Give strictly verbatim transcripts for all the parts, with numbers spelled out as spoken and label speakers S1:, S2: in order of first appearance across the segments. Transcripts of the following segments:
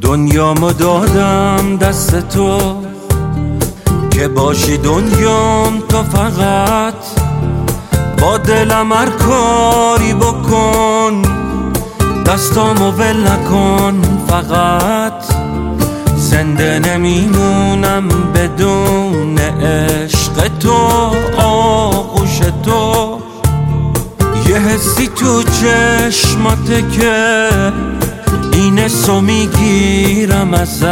S1: دنیامو دادم دست تو که باشی دنیام تو، فقط با دلم هر کاری بکن، دستامو ول نکن. فقط زنده نمیمونم بدون عشق تو، آغوش تو. یه حسی تو چشماته که این حسو میگیرم ازت،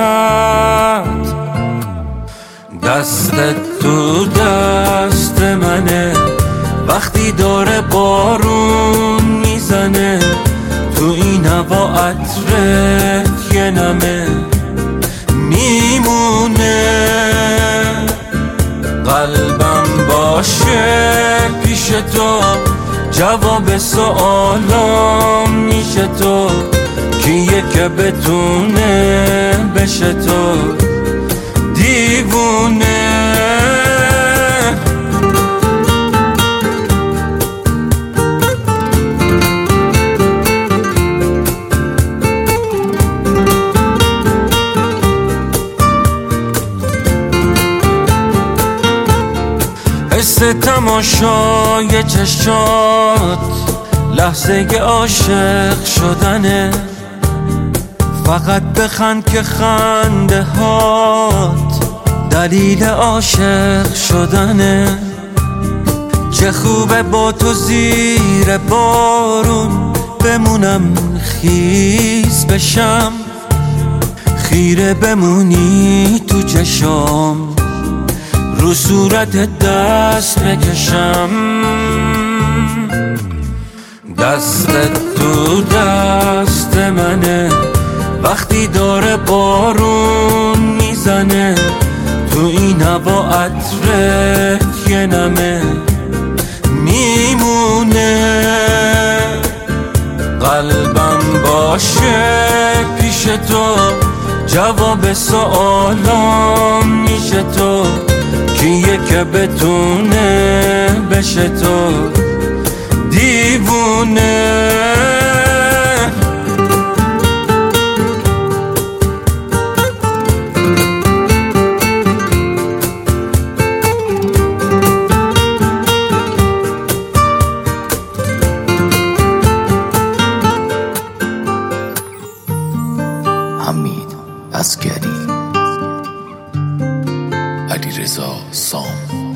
S1: دستت تو دست منه وقتی داره بارون میزنه، تو این هوا عطرت یه نمه میمونه. قلبم باشه پیش تو، جواب سوالام میشه تو، کیه که بتونه بشه تو دیوونه. حس تماشای چشات لحظه عاشق شدنه، فقط بخند که خنده هات دلیل عاشق شدنه. چه خوبه با تو زیر بارون بمونم، خیس بشم، خیره بمونی تو چشام، رو صورت دست بکشم. دستت تو دست منه وقتی داره بارون میزنه، تو این هوا عطرت یه نمه میمونه. قلبم باشه پیش تو، جواب سوالام میشه تو، کیه که بتونه بشه تو دیوونه.
S2: حمید عسگری، علیرضا سام.